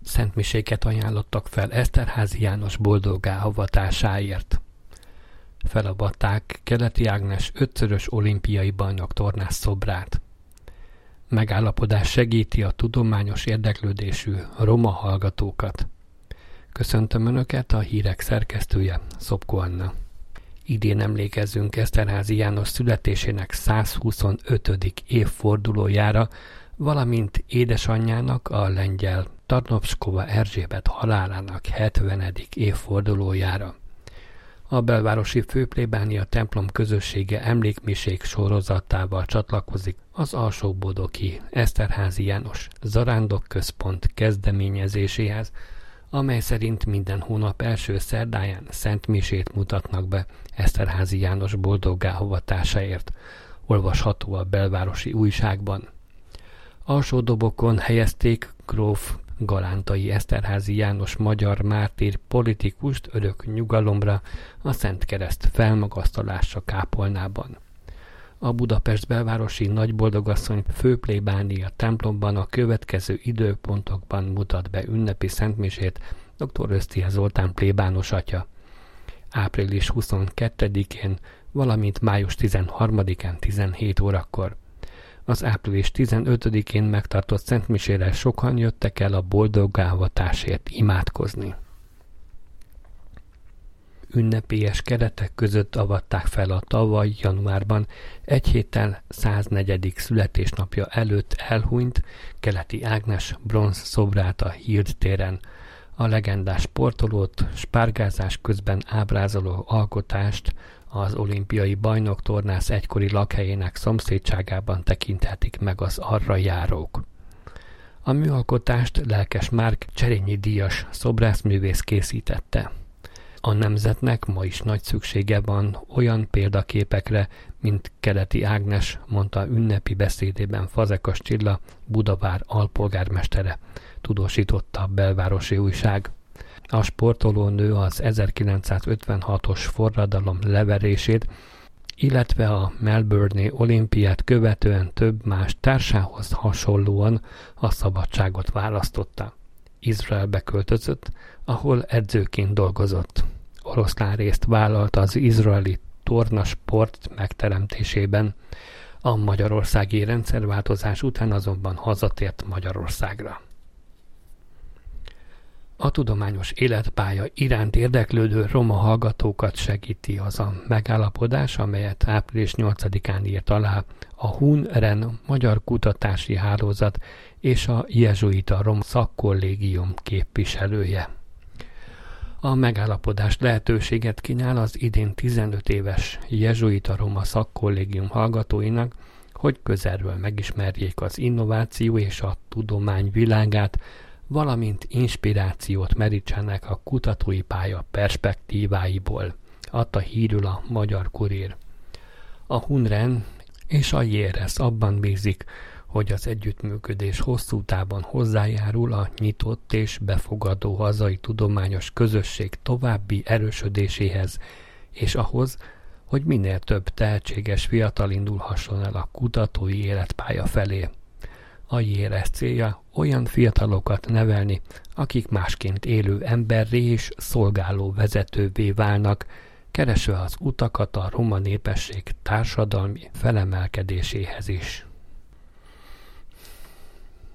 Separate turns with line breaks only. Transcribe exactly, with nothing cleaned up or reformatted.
Szentmiséket ajánlottak fel Eszterházy János boldoggá avatásáért. Felavatták Keleti Ágnes ötszörös olimpiai bajnok tornász szobrát. Megállapodás segíti a tudományos érdeklődésű roma hallgatókat. Köszöntöm Önöket, a hírek szerkesztője, Szopko Anna. Idén emlékezzünk Eszterházy János születésének százhuszonötödik évfordulójára, valamint édesanyjának, a lengyel Tarnowskova Erzsébet halálának hetvenedik évfordulójára. A belvárosi főplébánia templom közössége emlékmisék sorozatával csatlakozik az Alsóbodoki Eszterházy János Zarándokközpont kezdeményezéséhez, amely szerint minden hónap első szerdáján szentmisét mutatnak be Eszterházy János boldoggá avatásáért, olvasható a belvárosi újságban. Alsódobokon helyezték gróf Galántai Eszterházy János magyar mártír politikust örök nyugalomra a Szent Kereszt felmagasztalása kápolnában. A Budapest belvárosi Nagyboldogasszony főplébánia templomban a következő időpontokban mutat be ünnepi szentmisét dr. Ösztie Zoltán plébános atya. április huszonkettedikén, valamint május tizenharmadikán tizenhét órakor. Az április tizenötödikén megtartott szentmisére sokan jöttek el a boldoggá avatásért imádkozni. Ünnepélyes keretek között avatták fel a tavaly januárban egy héttel száznegyedik születésnapja előtt elhunyt Keleti Ágnes bronz szobrát a Hild téren. A legendás sportolót spárgázás közben ábrázoló alkotást az olimpiai bajnok tornász egykori lakhelyének szomszédságában tekinthetik meg az arra járók. A műalkotást Lelkes Márk Cserényi díjas szobrászművész készítette. A nemzetnek ma is nagy szüksége van olyan példaképekre, mint Keleti Ágnes, mondta ünnepi beszédében Fazekas Csilla, Budavár alpolgármestere, tudósította a belvárosi újság. A sportolónő az ezerkilencszázötvenhatos forradalom leverését, illetve a Melbourne-i olimpiát követően több más társához hasonlóan a szabadságot választotta. Izraelbe költözött, ahol edzőként dolgozott. Oroszlán részt vállalt az izraeli tornasport megteremtésében. A magyarországi rendszerváltozás után azonban hazatért Magyarországra. A tudományos életpálya iránt érdeklődő roma hallgatókat segíti az a megállapodás, amelyet április nyolcadikán írt alá a Hun-Ren Magyar Kutatási Hálózat és a jezsuita roma szakkollégium képviselője. A megállapodás lehetőséget kínál az idén tizenöt éves jezsuita roma szakkollégium hallgatóinak, hogy közelről megismerjék az innováció és a tudomány világát, valamint inspirációt merítsenek a kutatói pálya perspektíváiból, adta hírül a Magyar Kurír. A Hun-Ren és a Jéresz abban bízik, hogy az együttműködés hosszú távon hozzájárul a nyitott és befogadó hazai tudományos közösség további erősödéséhez, és ahhoz, hogy minél több tehetséges fiatal indulhasson el a kutatói életpálya felé. A Jéresz célja olyan fiatalokat nevelni, akik másként élő emberré és szolgáló vezetővé válnak, keresve az utakat a roma népesség társadalmi felemelkedéséhez is.